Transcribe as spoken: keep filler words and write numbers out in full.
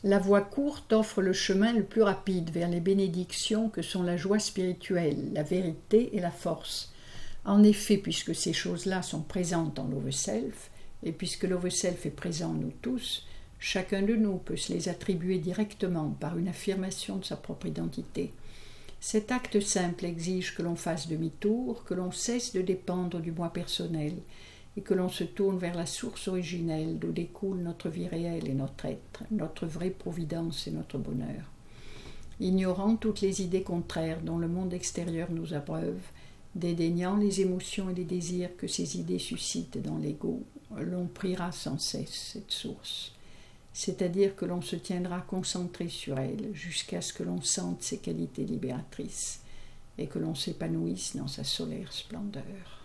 La voie courte offre le chemin le plus rapide vers les bénédictions que sont la joie spirituelle, la vérité et la force. En effet, puisque ces choses-là sont présentes en l'Overself, et puisque l'Overself est présent en nous tous, chacun de nous peut se les attribuer directement par une affirmation de sa propre identité. Cet acte simple exige que l'on fasse demi-tour, que l'on cesse de dépendre du moi personnel et que l'on se tourne vers la source originelle d'où découle notre vie réelle et notre être, notre vraie providence et notre bonheur. Ignorant toutes les idées contraires dont le monde extérieur nous abreuve, dédaignant les émotions et les désirs que ces idées suscitent dans l'ego, l'on priera sans cesse cette source. C'est-à-dire que l'on se tiendra concentré sur elle jusqu'à ce que l'on sente ses qualités libératrices et que l'on s'épanouisse dans sa solaire splendeur.